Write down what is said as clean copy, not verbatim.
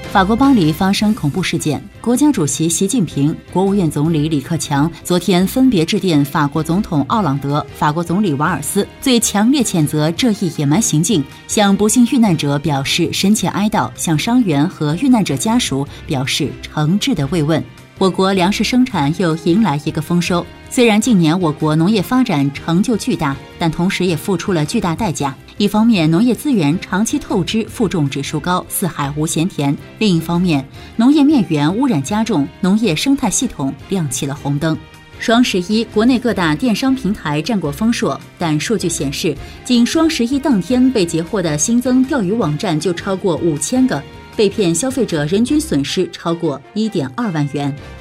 法国巴黎发生恐怖事件，国家主席习近平、国务院总理李克强昨天分别致电法国总统奥朗德、法国总理瓦尔斯，最强烈谴责这一野蛮行径，向不幸遇难者表示深切哀悼，向伤员和遇难者家属表示诚挚的慰问。我国粮食生产又迎来一个丰收。虽然近年我国农业发展成就巨大，但同时也付出了巨大代价。一方面，农业资源长期透支，负重指数高，四海无闲田；另一方面，农业面源污染加重，农业生态系统亮起了红灯。双11，国内各大电商平台战果丰硕，但数据显示，仅双11当天被截获的新增钓鱼网站就超过5000个，被骗消费者人均损失超过1.2万元。